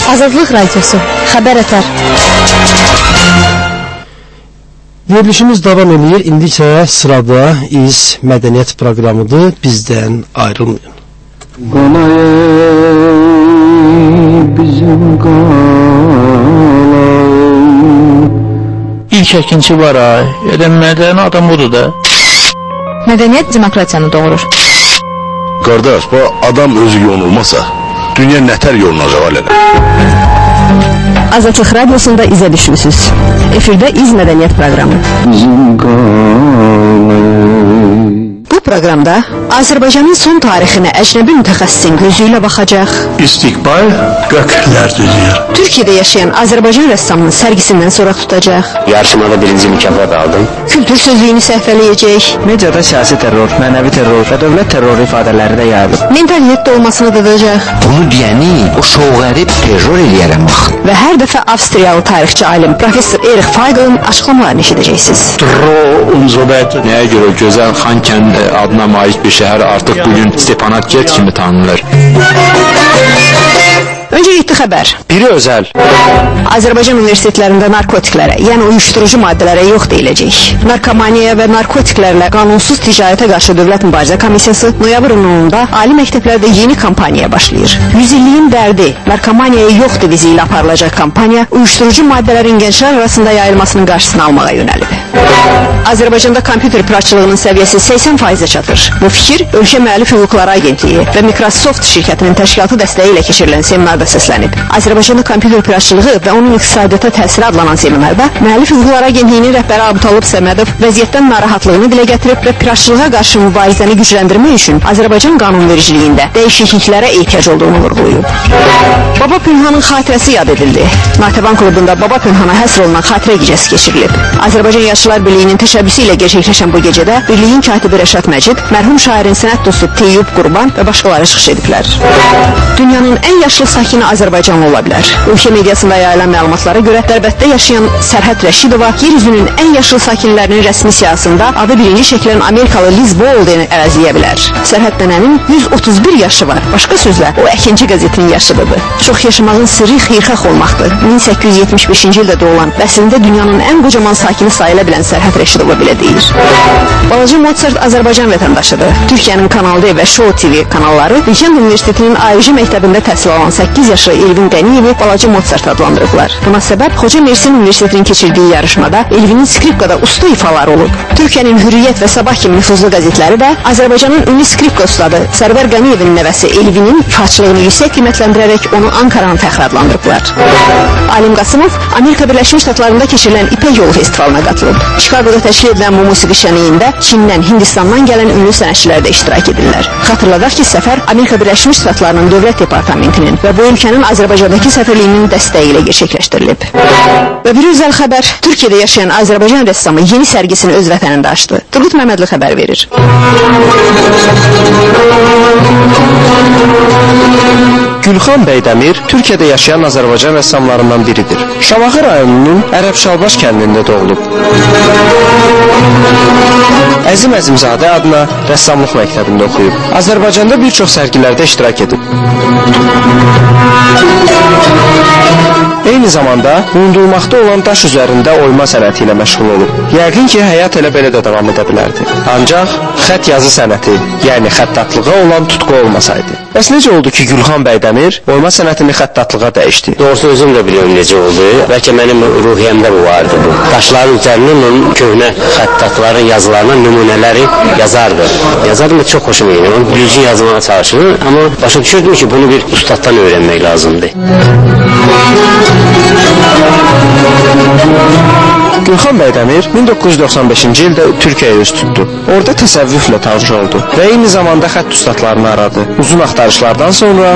Azadlıq Radiosu, Xəbər Ətər. Verilişimiz davam edir. İndi isə sırada İz Mədəniyyət proqramıdır. Bizdən ayrılmayın. Bizim İlk əkinçi var ay. Mədəni adam budur da. Mədəniyyət demokratiyanı doğurur. Qardaş, bu adam özü yonulmasa, dünya nətər yolunacaq alələ? Azadlıq Radiosunda izə düşürsünüz. Efirdə İz Mədəniyyət proqramı. Bu proqramda Azərbaycanın son tarixinə əcnəbi mütəxəssisin gözü ilə baxacaq. İstiqbal göklər düzüyor. Türkiyədə yaşayan Azərbaycan rəssamının sərgisindən soraq tutacaq. Yarışmada birinci mükafat aldım. Kültür sözlüyünü səhvələyəcək. Mediada siyasi terror, mənəvi terror və dövlət terroru ifadələri də yayılır. Mentalitet olmasını dadacaq. Bunu deyəni o şovqərib terror eləyərəm bax. Və hər dəfə Avstriyalı tarixçi alim Professor Erich Feigel'in açıqlamalarını eşidəcəksiniz. Nəyə görə gözəl Xankəndi adına malik bir şəhər artıq bugün Stepanakert kimi tanınır. Öncelikli xəbər. Biri özəl. Azərbaycan universitetlərində narkotiklərə, yəni uyuşturucu maddələrə yox deyiləcək. Narkomaniyaya və narkotiklərlə qanunsuz ticarətə qarşı Dövlət Mübarizə Komissiyası noyabrın 10-da ali məktəblərdə yeni kampaniyaya başlayır. 100 illiyin dərdi, narkomaniyaya yox devizi ilə aparılacaq kampaniya uyuşturucu maddələrin gənclər arasında yayılmasının qarşısını almağa yönəlib. Azərbaycanda kompüter piraçılığının səviyyəsi 80%-ə çatır. Bu fikir Ölkə Müəllif Hüquqları Agentliyi və Microsoft şirkətinin təşkilatı dəstəyi ilə keçirilən seminarda səslənib. Azərbaycanda kompüter piraçılığı və onun iqtisadiyyata təsiri adlanan seminarda Müəllif Hüquqları Agentliyinin rəhbəri Abdalıb Səmədov vəziyyətdən narahatlığını dilə gətirib və piraçılığa qarşı mübarizəni gücləndirmək üçün Azərbaycan qanunvericiliyində dəyişikliklərə ehtiyac olduğunu vurğulayıb. Baba Pünhanın xatirəsi yad edildi. Natəvan klubunda Baba Pünhana həsr olunan xatirə gecəsi keçirilib. Azərbaycan Yaşlılar Birliyinin təşəbbüsü ilə gerçəkləşən bu gecədə Birliyin katibi Rəşad Məcid, mərhum şairin sənət dostu Teyyub Qurban və başqaları çıxış ediblər. Dünyanın ən yaşlı sakini Azərbaycanlı ola bilər. Ölkə mediasında yayılan məlumatlara görə Dərbətdə yaşayan Sərhəd Rəşidova yer üzünün ən yaşlı sakinlərinin rəsmi siyahısında adı birinci çəkilən Amerikalı Liz Bolden'i əvəzləyə bilər. Sərhəd nənənin 131 yaşı var. Başqa sözlə, o əkinci qəzetinin yaşıdır. Çox yaşamağın sirri xeyirxah olmaqdır. 1875-ci ildə doğulan və əslində dünyanın ən qocaman sakini sayıla bilən Sərhəd Rəşidova belə deyir. Balaca Mozart Azərbaycan vətəndaşıdır. Türkiyənin Kanal D və Show TV kanalları Bilkənd Universitetinin AYJ məktəbində təhsil alan 8 yaşlı Elvin Qəniyevi Balaca Mozart adlandırıblar. Buna səbəb Xoca Mersin Universitetinin keçirdiyi yarışmada Elvinin skripkada usta ifaları olub. Türkiyənin Hürriyyət və Sabah kimi nüfuzlu qəzetləri də Azərbaycanın ünlü skripka ustadı Sərvər Qəniyevin nəvəsi Elvinin ifaçılığını yüksək qiymətləndirərək onu Ankaranın fəxri adlandırıblar. Alim Qasımov Amerika Birləşmiş Ştatlarında keçirilən İpək Yolu festivalına qatılıb. Chicagoda təşkil edilən bu musiqi şəniyində Çindən, Hindistandan gələn ünlü sənətçilər də iştirak edirlər. Xatırladaq ki, səfər Amerika Birləşmiş Ştatlarının Dövlət Departamentinin və bu ölkənin Azərbaycandakı səfirliyinin dəstəyi ilə gerçəkləşdirilib. Və bir özəl xəbər, Türkiyədə yaşayan Azərbaycan rəssamı yeni sərgisini öz vətənində açdı. Turgut Məmmədli xəbər verir. Gülxan Bəydəmir Türkiyədə yaşayan Azərbaycan rəssamlarından biridir. Şamaxı rayonunun Ərəbşalbaş kəndində doğulub. Əzim Əzimzadə adına rəssamlıq məktəbində oxuyub. Azərbaycanda bir çox sərgilərdə iştirak edib. Eyni zamanda unudulmaqda olan daş üzərində oyma sənəti ilə məşğul olub. Yəqin ki, həyat elə belə də davam edə bilərdi. Ancaq xət yazı sənəti, yəni xəttatlığa olan tutqu olmasaydı. Bəs necə oldu ki, Gülxan Bəydəmir oyma sənətini xəttatlığa dəyişdi? Doğrusu özüm də biliyorum necə oldu. Bəlkə mənim ruhiyyəmdə bu vardı bu. Daşların üzərində onun köhnə xəttatların yazılarına nümunələri yazardı. Yazardım da çox hoşuma gidiyor. Onu düzgün yazmağa çalışırdım. Amma başa düşürdüm ki, bunu bir ustaddan öyrənmək lazımdır. Gülxan Bəydəmir 1995-ci ildə Türkiyəyə üz tutdu. Orada təsəvvüflə tanış oldu və eyni zamanda xətt ustadlarını aradı. Uzun axtarışlardan sonra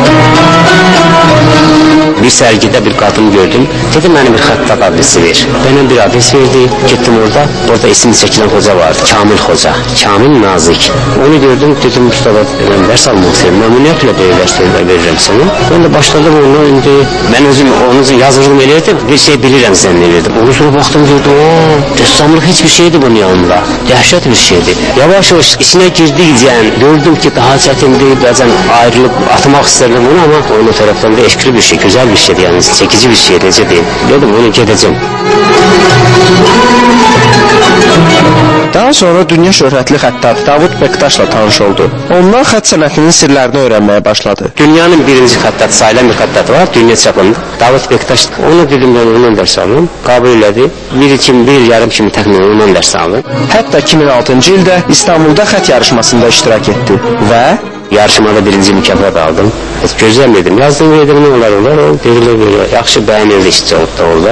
bir sərgidə bir qadın gördüm. Dedim, mənə bir xəttat adresi ver. Mənə bir adres verdi. Getdim orada isim çəkilən hoca vardı. Kamil hoca. Kamil Nazik. Onu gördüm, dedim, ustada dərs almaq istəyirəm. Məmnuniyyətlə verirəm sənə. Ben də başladım onu indi. Mən özüm onu yazırdım eləyirdim. Bir şey bilirəm zənn edirdim. Onu sonra Baktım gördüm, ressamlık hiçbir şeydi bunun yanında. Dehşet bir şeydi. Yavaş yavaş içine girdikçe gördüm ki daha çetindi. Bazen ayrılıp atmak isterdim bunu ama onun taraftan da eşkili bir şey, güzel bir şeydi yani. Çekici bir şey, nece değil. Dedim bunu gideceğim. Daha sonra dünya şöhrətli xəttat Davud Bektaşla tanış oldu. Ondan xət sənətinin sirlərini öyrənməyə başladı. Dünyanın birinci xəttatı sayılan bir xəttat var, dünya çapında. Davud Bektaş, onu dedim ben ondan ders aldım. Kabul elədi. Bir yarım kimi təxminən ondan ders aldım. Hətta 2006-cı ildə İstanbulda xət yarışmasında iştirak etdi və yarışmada birinci mükafat aldım. Gözlem dedim, yazdım dedim ne olar, verilir. Yaxşı bəyənildi işçi oldu da orada.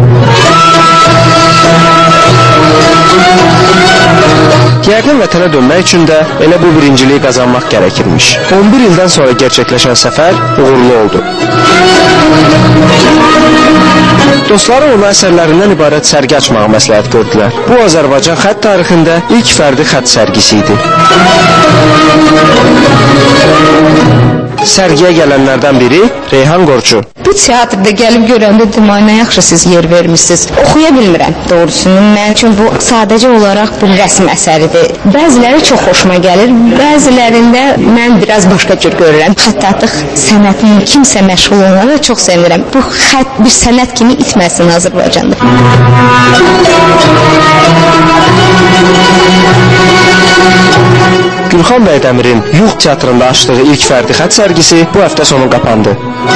Yəqin vətənə dönmək üçün də elə bu birinciliyi qazanmaq gərəkirmiş. 11 ildən sonra gerçəkləşən səfər uğurlu oldu. Dostları ona əsərlərindən ibarət sərgi açmağı məsləhət gördülər. Bu Azərbaycan xətt tarixində ilk fərdi xətt sərgisi idi. Sərgiyə gələnlərdən biri Reyhan Qorçu. Bu teatrda gəlib görəndə demək, nə yaxşı siz yer vermişsiniz. Oxuya bilmirəm doğrusunu. Mənim üçün bu sadəcə olaraq bir rəsm əsəridir. Bəziləri çox xoşuma gəlir, bəzilərində mən biraz başqa cür görürəm. Xəttatlıq sənətinin kimsə məşğul olmağı çox sevirəm. Bu xətt bir sənət kimi itməsin Azərbaycanda. Gülxan Bəydəmirin Yuğ teatrında açdığı ilk fərdi xətt sərgisi bu həftə sonu qapandı.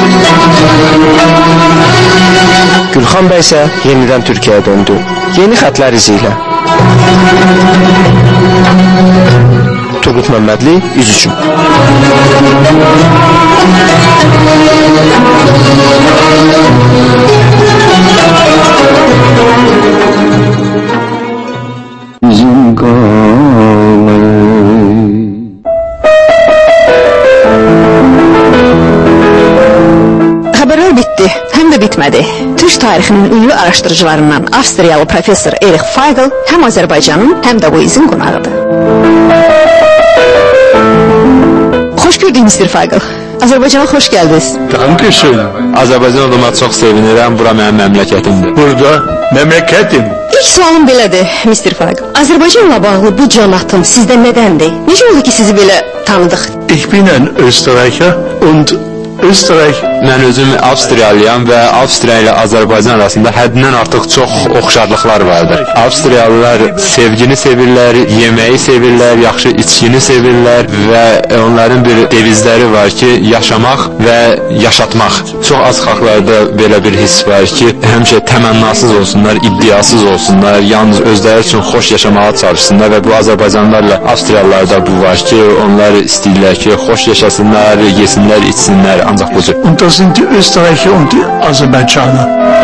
Gülxan bəy isə yenidən Türkiyəyə döndü. Yeni xətlər izi ilə. Turgut Məmmədli, İz üçün. Bizim Xəbərlər bitdi, həm də bitmədi. Türk tarixinin ünlü araşdırıcılarından Avstriyalı professor Erich Feigl həm Azərbaycanın, həm də bu izin qonağıdır. Xoş gördük Mr. Feigl. Azərbaycana xoş gəldiniz. Dankeschön. Azərbaycan olmaq çox sevinirəm. Bura mənim məmləkətimdir. Burada məmləkətim. İlk sualım belədir, Mr. Feigl. Azərbaycanla bağlı bu canatım sizdə nədəndir? Necə oldu ki sizi belə tanıdıq? Ich bin ein Österreicher und Österreich. Mən özüm Avstriyalıyam və Avstriya ilə Azərbaycan arasında həddindən artıq çox oxşarlıqlar vardır. Avstriyalılar sevgini sevirlər, yeməyi sevirlər, yaxşı içkini sevirlər və onların bir devizləri var ki, yaşamaq və yaşatmaq. Çox az xalqlarda belə bir hiss var ki, həmişə təmənnasız olsunlar, iddiasız olsunlar, yalnız özləri üçün xoş yaşamağa çalışsınlar və bu Azərbaycanlılarla Avstriyalılarda bu var ki, onlar istəyirlər ki, xoş yaşasınlar, yesinlər, içsinlər, ancaq bu cür. Und das sind die Österreicher und die Aserbaidschaner.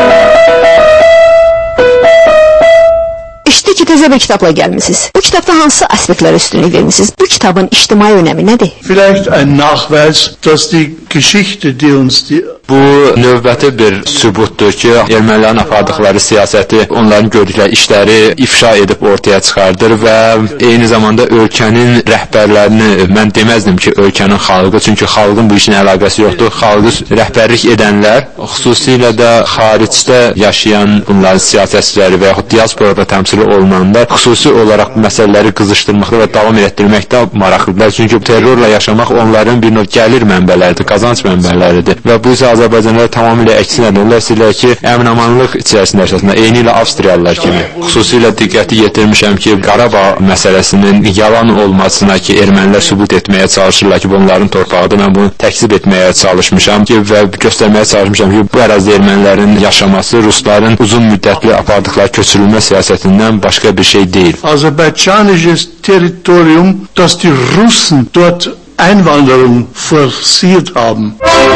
İşte ki təzə bir kitabla gəlmişsiniz. Bu kitabda hansı aspektlərə üstünlük vermişsiniz? Bu kitabın ictimai önəmi nədir? Vielleicht ein Nachweis, dass die Geschichte, die uns die Bu növbəti bir sübutdur ki, ermənilərin apardıqları siyasəti, onların gördükləri işləri ifşa edib ortaya çıxardır və eyni zamanda ölkənin rəhbərlərini, mən deməzdim ki, ölkənin xalqı, çünki xalqın bu işin əlaqəsi yoxdur. Xalqı rəhbərlik edənlər, xüsusilə də xaricdə yaşayan bunların siyasətçiləri və yaxud diasporada təmsil olunanlar xüsusi olaraq məsələləri qızışdırmaqda və davam etdirməkdə maraqlıdırlar. Çünki terrorla yaşamaq onların bir növ gəlir mənbələridir, qazanc mənbələridir və bu isə Azərbaycanlılar tamamilə əksinə dönürlər. Sizlər ki, əmin-amanlıq içərisində yaşasınlar. Eyni ilə Avstriyalılar kimi. Xüsusilə diqqəti yetirmişəm ki, Qarabağ məsələsinin yalan olmasına ki, ermənilər sübut etməyə çalışırlar ki, bunların torpağıdır. Mən bunu təkzib etməyə çalışmışam ki, və göstərməyə çalışmışam ki, bu ərazidə ermənilərin yaşaması Rusların uzun müddətli apardıqları köçürülmə siyasətindən başqa bir şey deyil. Aserbaidschanisches Territorium, das die Russen dort Einwanderung forciert haben.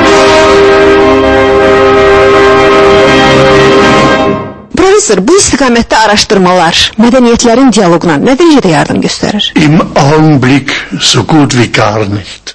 Professor, bu istiqamətdə araşdırmalar mədəniyyətlərin dialoquna nə dərəcədə yardım göstərir? Im Augenblick so gut wie gar nicht.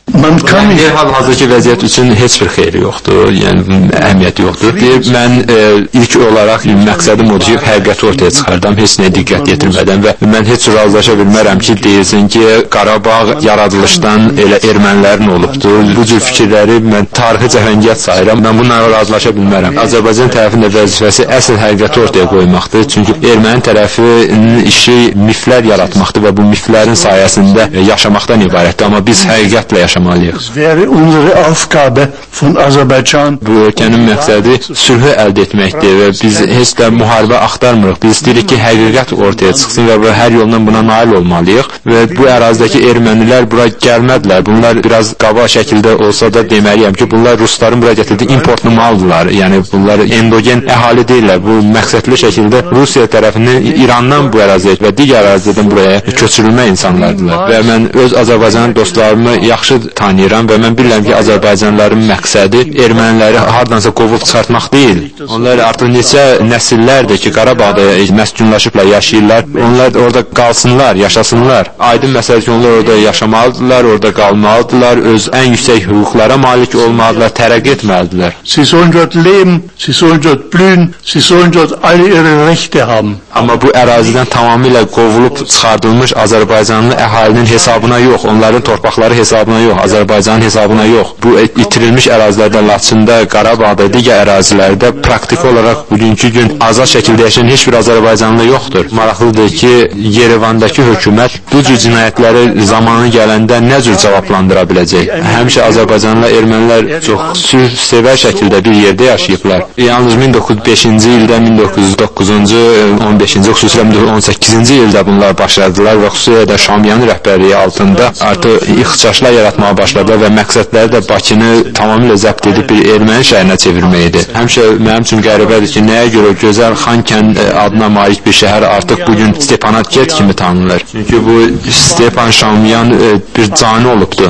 Man kann nicht. Hal-hazırki vəziyyət üçün heç bir xeyri yoxdur, yəni əhəmiyyəti yoxdur. Mən ilk olaraq məqsədim odur ki, həqiqəti ortaya çıxardam, heç nəyə diqqət yetirmədən və mən heç razılaşa bilmərəm ki, deyilsin ki, Qarabağ yaradılışdan elə ermənilərin olubdur. Bu cür fikirləri mən tarixi cəhəngət sayıram, mən bununla razılaşa bilmərəm. Azərbaycan tərəfinin vəzifəsi əsl həqiqəti ortaya qoymaqdır, çünki erməni tərəfinin işi miflər yaratmaqdır və bu miflərin sayəsində yaşamaqdan ibarətdir, amma biz həqiqətlə yaşamalıyıq. Wäre unsere Aufgabe von Aserbaidschan. Bu ölkənin məqsədi sülhü əldə etməkdir və biz heç də müharibə axtarmırıq. Biz istəyirik ki, həqiqət ortaya çıxsın və hər yolla buna nail olmalıyıq və bu ərazidəki ermənilər bura gəlmədilər. Bunlar biraz qaba şəkildə olsa da deməliyəm ki, bunlar rusların bura gətirdiyi importlu maldılar. Yəni bunlar endogen əhali deyirlər. Bu məqsədli şəkildə Rusiya tərəfindən İrandan bu əraziyə və digər ərazidən buraya köçürülmə insanlardılar. Və mən öz Azərbaycan dostlarımı yaxşı tanıyıram və mən bilirəm ki, Azərbaycanlıların məqsədi erməniləri hardansa qovub çıxartmaq deyil. Onlar artıq neçə nəsillərdir ki, Qarabağda məskunlaşıblar, yaşayırlar. Onlar orada qalsınlar, yaşasınlar. Aydın məsələdir ki, onlar orada yaşamalıdırlar, orada qalmalıdırlar, öz ən yüksək hüquqlara malik olmalıdırlar, tərəqqi etməlidirlər. Sie sollen dort leben, sie sollen dort blühen, sie sollen dort alle ihre Rechte haben. Amma bu ərazidən tamamilə qovulub çıxardılmış Azərbaycanlı əhalinin hesabına yox, onların torpaqları hesabına yox, Azərbaycanın hesabına yox. Bu itirilmiş ərazilərdə, Laçında, Qarabağda, digər ərazilərdə praktik olaraq bugünkü gün azad şəkildə yaşayan heç bir Azərbaycanlı yoxdur. Maraqlıdır ki, Yerevandakı hökumət bu cür cinayətləri zamanı gələndə nə cür cavablandıra biləcək? Həmişə Azərbaycanlı ermənilər çox sülhsevər şəkildə bir yerdə yaşayıblar. Yalnız 1905-ci ildə, 1909-cu, 15-ci, xüsusilə 18-ci ildə bunlar başladılar və xüsusilə də Şamyan rəhbərliyi altında artıq ixtişaşlar yaratmağa başladılar və məqsədləri də Bakını tamamilə zəbt edib bir erməni şəhərinə çevirmək idi. Həmişə mənim üçün qəribədir ki, nəyə görə gözəl Xankənd adına malik bir şəhər artıq bugün Stepanakert kimi tanınır. Çünki bu Stepan Şamyan bir cani olubdur.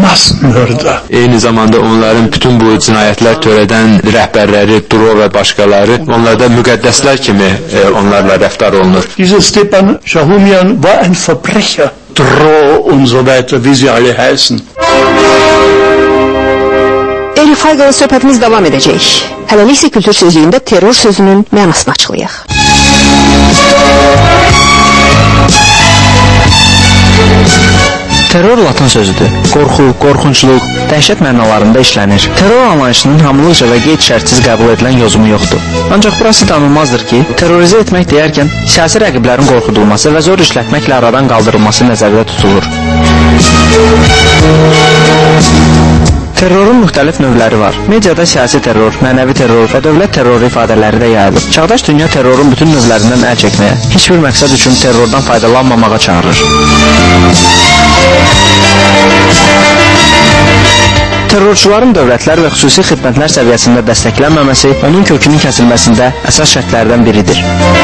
Eyni zamanda onların bütün bu cinayətlər törədən rəhbərləri, Duro və başqaları, onlarda müqəddəslər kimi onlarla rəftar olunur. Dieser Stepan Şahumyan war ein Verbrecher. Dro und so weiter, wie sie alle heißen. Erich Feigel'la söhbətimiz davam edəcək. Hələlik isə kültür sözlüyündə terror sözünün mənasını açıqlayaq. Terror latın sözüdür. Qorxu, qorxunçluq, dəhşət mənalarında işlənir. Terror anlayışının hamılıqca və qeyd şərtsiz qəbul edilən yozumu yoxdur. Ancaq burası danılmazdır ki, terrorizə etmək deyərkən siyasi rəqiblərin qorxudulması və zor işlətməklə aradan qaldırılması nəzərdə tutulur. Terrorun müxtəlif növləri var. Mediada siyasi terror, mənəvi terror və dövlət terroru ifadələri də yayılıb. Çağdaş dünya terrorun bütün növlərindən əl çəkməyə, heç bir məqsəd üçün terrordan faydalanmamağa çağırır. Terrorçuların dövlətlər və xüsusi xidmətlər səviyyəsində dəstəklənməməsi onun kökünün kəsilməsində əsas şərtlərdən biridir.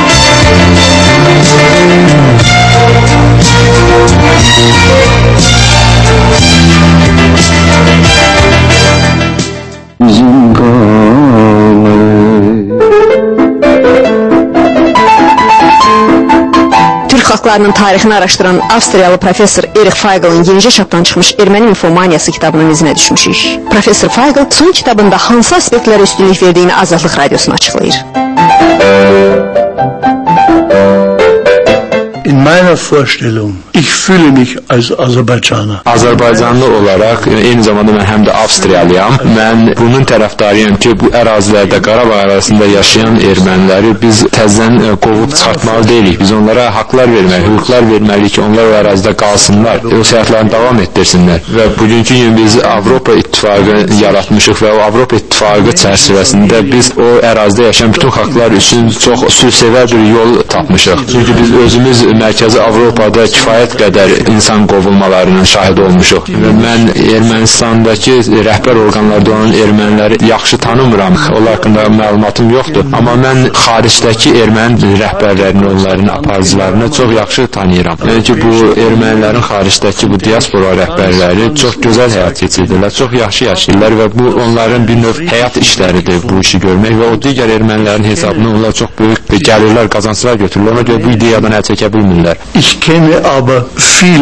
Türk xalqlarının tarixini araşdıran Avstriyalı professor Erich Feigel'in yenicə çapdan çıxmış Erməni infomaniyası kitabının izinə düşmüşük. Professor Feigel son kitabında hansı aspektlərə üstünlük verdiyini Azadlıq Radiosuna açıqlayır. In meiner Vorstellung, ich fühle mich als Aserbaidschaner. Azərbaycanlı olaraq, eyni zamanda mən həm də Avstriyalıyam. Mən bunun tərəfdarıyam ki, bu ərazilərdə, Qarabağ ərazisində yaşayan erməniləri biz təzədən qovub çıxartmalı deyilik. Biz onlara haqlar verməliyik, hüquqlar verməliyik ki, onlar o ərazidə qalsınlar, o səyahətlərini davam etdirsinlər. Və bugünkü gün biz Avropa İttifaqı yaratmışıq və o Avropa İttifaqı çərçivəsində biz o ərazidə yaşayan bütün xalqlar üçün çox sülhsevər bir yol tapmışıq. Çünki biz özümüz Mərkəzi Avropada kifayət qədər insan qovulmalarının şahid olmuşuq. Və mən Ermənistandakı rəhbər orqanlarda olan erməniləri yaxşı tanımıram. Onlar haqqında məlumatım yoxdur. Amma mən xaricdəki erməni rəhbərlərini, onların aparıcılarını çox yaxşı tanıyıram. Yəni ki, bu ermənilərin xaricdəki bu diaspora rəhbərləri çox gözəl həyat keçirdirlər, çox yaxşı yaşayırlar və bu onların bir növ həyat işləridir bu işi görmək və o digər ermənilərin hesabına onlar çox böyük gəlirlər, qazanclar götürürlər. Ona görə bu ideyadan əl çəkə bilmirlər. Ich kenne aber viele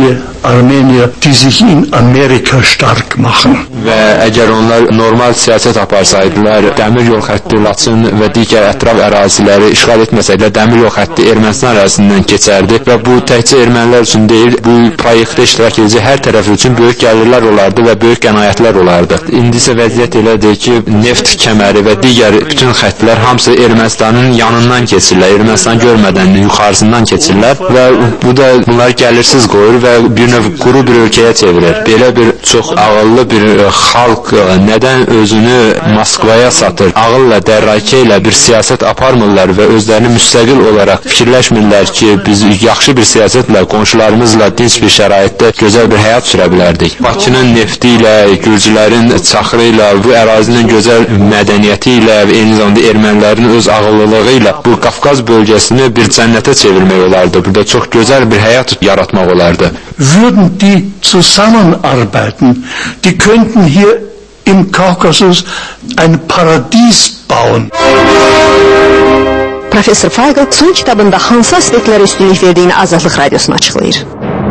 Armenier, die sich in Amerika stark machen. Və əgər onlar normal siyasət aparsaydılar, dəmir yol xətti Laçın və digər ətraf əraziləri işğal etməsəydilər, dəmir yol xətti Ermənistan ərazisindən keçərdi və bu təkcə ermənilər üçün deyil, bu proyektdə iştirak edəcək hər tərəf üçün böyük gəlirlər olardı və böyük qənaətlər olardı. İndi isə vəziyyət elədir ki, neft kəməri və digər bütün xəttlər hamısı Ermənistanın yanından keçirlər, Ermənistan görmədən yuxarısından keçirlər və bu da bunları gəlirsiz qoyur və bir növ quru bir ölkəyə çevirir. Belə bir çox ağıllı bir xalq nədən özünü Moskvaya satır? Ağılla, dərrakə ilə bir siyasət aparmırlar və özlərini müstəqil olaraq fikirləşmirlər ki, biz yaxşı bir siyasətlə, qonşularımızla dinç bir şəraitdə gözəl bir həyat sürə bilərdik. Bakının nefti ilə, gürcülərin çaxırı ilə, bu ərazinin gözəl mədəniyyəti ilə və eyni zamanda ermənilərin öz ağıllılığı ilə bu Qafqaz bölgəsini bir cənnətə çevirmək olardı. Burada çox gözəl bir həyat yaratmaq olardı. Würden die zusammenarbeiten, die könnten hier im Kaukasus ein Paradies bauen. Professor Feigl son kitabında hansı aspektlere üstünlük verdiyini Azadlıq Radiosuna açıqlayır.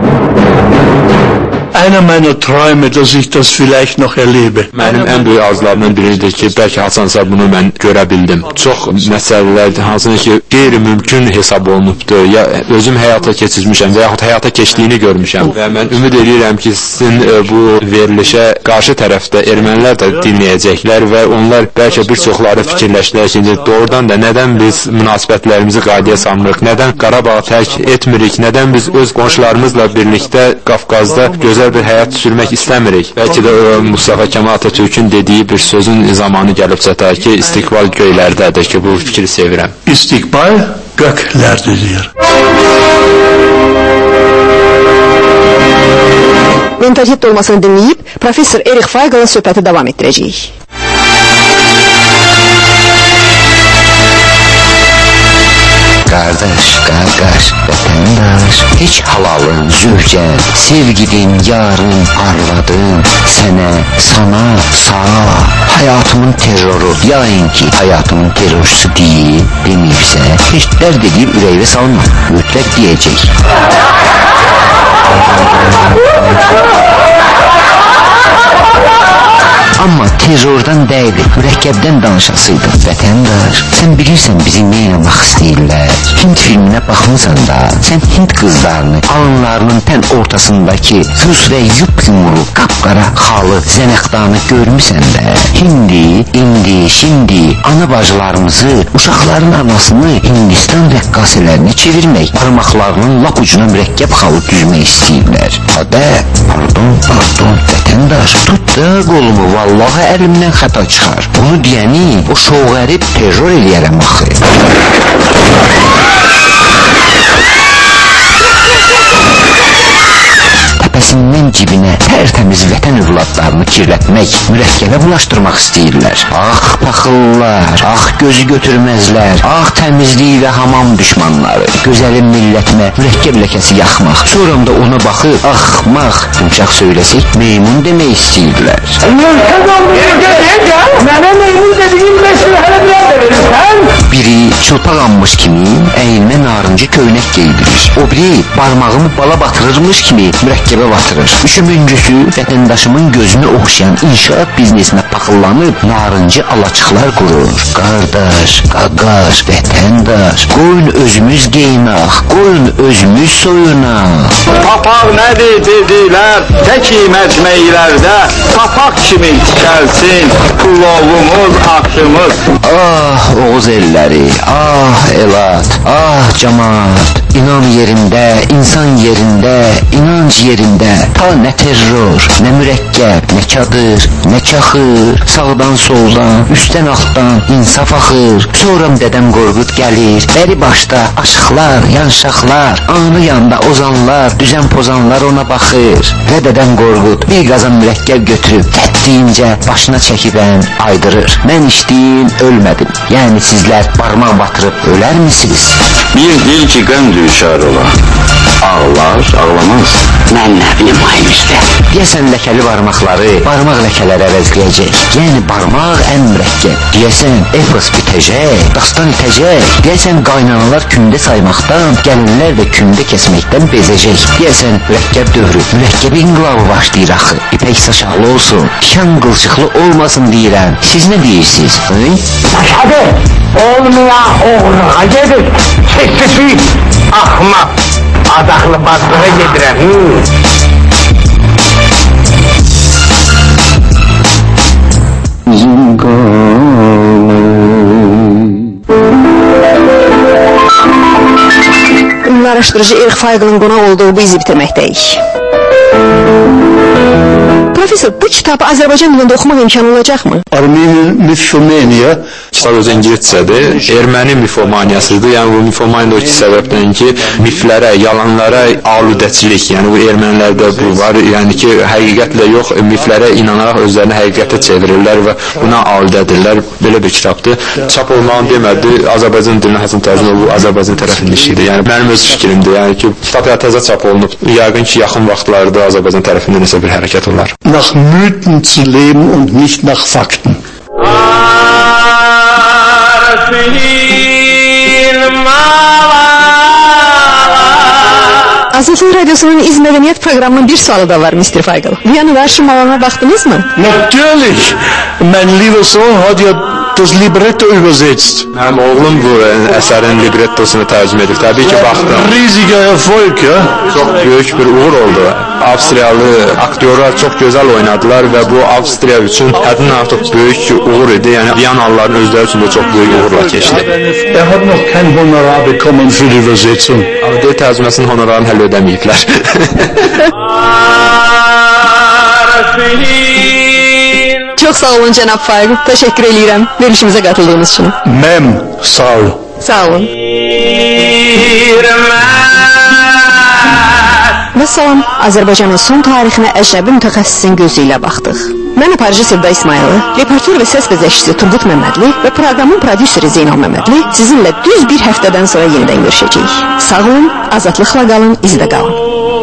Einer meiner Träume, dass ich das vielleicht noch erlebe. Mənim ən böyük arzularımdan biridir ki, bəlkə haçansa bunu mən görə bildim. Çox məsələlər hansını ki, qeyri-mümkün hesab olunubdur, ya özüm həyata keçirmişəm və yaxud həyata keçdiyini görmüşəm. Və mən ümid edirəm ki, sizin bu verilişə qarşı tərəfdə ermənilər də dinləyəcəklər və onlar bəlkə bir çoxları fikirləşdilər ki, doğrudan da nədən biz münasibətlərimizi qaydaya salmırıq, nədən Qarabağı tərk etmirik, nədən biz öz qonşularımızla birlikdə Qafqazda gözəl bir həyat sürmək istəmirik. Bəlkə də Mustafa Kemal Atatürk'ün dediyi bir sözün zamanı gəlib çatar ki, istiqbal göylərdədir ki, bu fikri sevirəm. İstiqbal göklerdedir. Mentalitet olmasını dinleyip Profesör Erich Feigl'la söhbəti devam etdirəcəyik. Qardaş, vətəndaş, heç halalın, zövcən, sevgilin, yarın, arvadın, sana, sağa, hayatımın terroru, yayın ki, hayatımın terrorçusu deyil, deməyibsə, heç dərd edib ürəyivə salma, mütləq deyəcək. Amma terrordan deyil, mürəkkəbdən danışasıydı. Vətəndaş, sən bilirsən bizi nə eləmək istəyirlər. Hind filminə baxmısan da, sən Hind qızlarını alınlarının tən ortasındakı Rus və yupyumru, qapqara xalı, zənəxdanı görmüsən də. İndi, şimdi ana bacılarımızı, uşaqların anasını Hindistan rəqqasələrinə çevirmək, parmaqlarının lap ucuna mürəkkəb xalı düzmək istəyirlər. Pardon, vətəndaş, tut da qolumu, vallahi əlimdən xəta çıxar. Bunu deyəni o şoğərib terror eləyərəm axı. Təpəsindən cibinə tərtəmiz vətən övladlarını kirlətmək, mürəkkəbə bulaşdırmaq istəyirlər. Ax paxıllar, ax gözü götürməzlər, ax təmizlik və hamam düşmanları, gözəlim millətimə mürəkkəb ləkəsi yaxmaq, sonra da ona baxıb, axmaq, yumşaq söyləsək, meymun demək istəyirlər. Mənə meymun dediğin meşhur hələ biraz da verirsən? Biri çılpaq kimi əyninə narıncı köynək geydirir. O biri barmağımı bala batırırmış kimi mürəkkəbə batırır. Üçüncüsü vətəndaşımın gözünü oxşayan inşaat biznesinə paxıllanıb narıncı alaçıqlar qurur. Qardaş, qaqaş, vətəndaş, qoyun özümüz geyinaq, qoyun özümüz soyunaq. Papaq nədir dedilər, təki məcməylərdə papaq kimi tikəlsin, pulovumuz, axşımız. Ah Oğuz elləri, ah Elad, ah cəmaat, inan yerində, insan yerində, inanc yerində, ta nə terror, nə mürəkkəb, nə çadır, nə çaxır, sağdan soldan, üstdən altdan insaf axır, sonra dədəm Qorqud gəlir, bəri başda aşıqlar, yanşaqlar, anı yanda ozanlar, düzən pozanlar ona baxır və dədəm Qorqud bir qazan mürəkkəb götürüb, tətdiyincə başına çəkibən aydırır. Mən içdim, ölmədim, yəni sizlər barmaq batırıb ölər misiniz? Bir dil ki qəm düçar ola. Ağlar, ağlamaz. Mən nə bilim aymışdı. Deyəsən ləkəli barmaqları barmaq ləkələri əvəzləyəcək. Yəni barmaq ən mürəkkəb. Deyəsən epos bitəcək, dastan itəcək. Deyəsən qaynanalar kündə saymaqdan, gəlinlər də kündə kəsməkdən bezəcək. Deyəsən mürəkkəb dövrü, mürəkkəb inqilabı başlayır axı. İpək saçaqlı olsun, şan qılçıqlı olmasın deyirəm. Siz nə deyirsiniz? Başadı, olmayan oğluğa gedir. Çekçisi, ahmak. Adaklı bastıra gedirəm. Ünlü araştırıcı Erix Fayqılın qonaq olduğu bu izi bitirməkdəyik. Profesör, bu kitabı Azərbaycan dilində oxumaq imkanı olacaqmı? Armenian Mythomania. Kitab öz ingiliscədir. Erməni mifomaniyasıdır. Yəni bu mifomaniya o iki səbəbdən ki, miflərə, yalanlara aludəçilik, yəni bu ermənilərdə bu var. Yəni ki, həqiqətlə yox, miflərə inanaraq özlərini həqiqətə çevirirlər və buna aludədirlər. Belə bir kitabdır. Çap olmağını demədi. Azərbaycan dilinə Həsən tərcümə bu Azərbaycan tərəfinin işidir. Yəni mənim öz fikrimdir. Yəni ki, kitab təzə çap olunub. Yəqin ki, yaxın vaxtlarda Azərbaycan tərəfindən nəsə bir hərəkət olar. Nach Mythen zu leben und nicht nach Fakten. Azadlıq Radyosu'nun İz Mədəniyyət programının bir sualı da var Mr. Fayqıl. Viyana və Şumalana baktınız mı? Natürlich! Mein lieber Sohn hat ja das Libretto übersetzt. Mənim oğlum bu əsərin librettosunu tərcümə edir. Təbii ki, baxdım. Riesiger Erfolg, ya. Çox böyük bir uğur oldu. Avstriyalı aktyorlar çox gözəl oynadılar və bu Avstriya üçün həddindən artıq böyük uğur idi. Yəni Viyanalıların özləri üçün də çox böyük uğurla keçdi. Hat noch kein Honorar bekommen für die Übersetzung. Amma dil tərcüməsinin honorarını hələ ödəməyiblər. Çok sağ olun Cənab Fayqıl. Teşekkür edirəm verilişimizə qatıldığınız üçün. Mem, sağ ol. Sağ olun. Və salam, Azərbaycanın son tarixinə əcnəbi mütəxəssisin gözü ilə baxdıq. Mən aparıcı Sevda İsmayılı, reportör və səs bəzəkçisi Turgut Məmmədli və proqramın prodüseri Zeynal Məmmədli sizinlə düz bir həftədən sonra yenidən görüşəcəyik. Sağ olun, azadlıqla qalın, izdə qalın.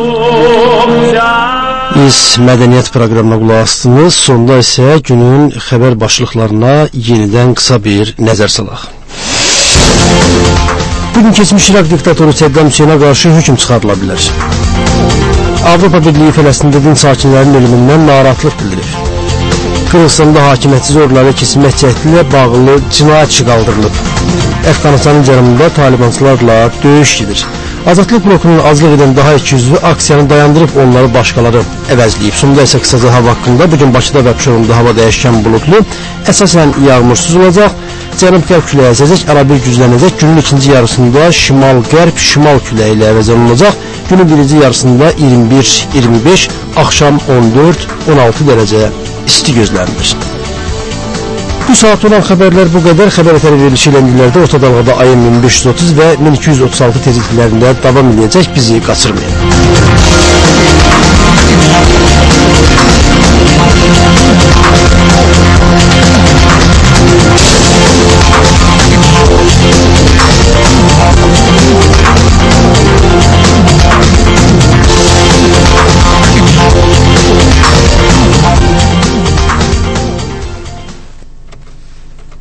İz mədəniyyət proqramına qulaq asdınız. Sonda isə günün xəbər başlıqlarına yenidən qısa bir nəzər salaq. Bugün keçmiş İraq diktatoru Səddam Hüseynə qarşı hökm çıxarıla bilər. Avropa Birliyi Fələstində din sakinlərinin ölümündən narahatlıq bildirir. Qırğızstanda hakimiyyətsiz orduları keçirmək cəhdi ilə bağlı cinayət işi qaldırılıb. Əfqanistanın cənubunda talibançılarla döyüş gedir. Azadlıq blokunun azlıq edən daha 200'lü aksiyanı dayandırıb onları başqaları əvəzləyib. Sonunda isə qısaca hava haqqında bugün Bakıda və Abşeronda hava dəyişkən bulutlu, əsasən yağmursuz olacaq. Cənub-qərb küləyi əsəcək, arabir güclənəcək. Günün ikinci yarısında şimal-qərb, şimal küləyi ilə əvəz olunacaq. Günün birinci yarısında 21-25, axşam 14-16 dərəcə isti gözlənilir. Bu saat olan xəbərlər bu qədər. Xəbər ətəri verilişi ilə illərdə orta dalğada AM 1530 və 1236 tezliklərində davam edəcək. Bizi qaçırmayın.